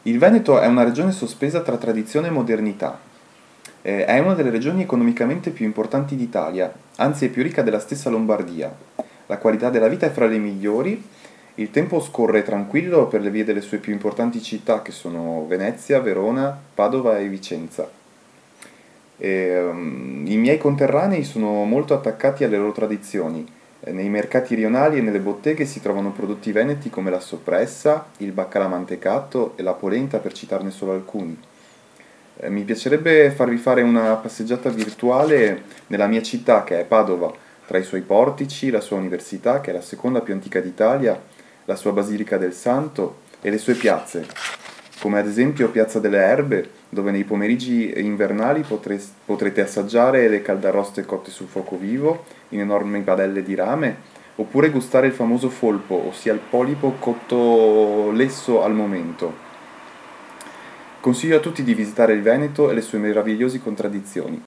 Il Veneto è una regione sospesa tra tradizione e modernità. È una delle regioni economicamente più importanti d'Italia, anzi è più ricca della stessa Lombardia. La qualità della vita è fra le migliori, il tempo scorre tranquillo per le vie delle sue più importanti città che sono Venezia, Verona, Padova e Vicenza. I miei conterranei sono molto attaccati alle loro tradizioni. Nei mercati rionali e nelle botteghe si trovano prodotti veneti come la soppressa, il baccalà mantecato e la polenta, per citarne solo alcuni. Mi piacerebbe farvi fare una passeggiata virtuale nella mia città, che è Padova, tra i suoi portici, la sua università, che è la seconda più antica d'Italia, la sua Basilica del Santo e le sue piazze, come ad esempio Piazza delle Erbe, dove nei pomeriggi invernali potrete assaggiare le caldaroste cotte sul fuoco vivo in enormi padelle di rame, oppure gustare il famoso folpo, ossia il polipo cotto lesso al momento. Consiglio a tutti di visitare il Veneto e le sue meravigliose contraddizioni.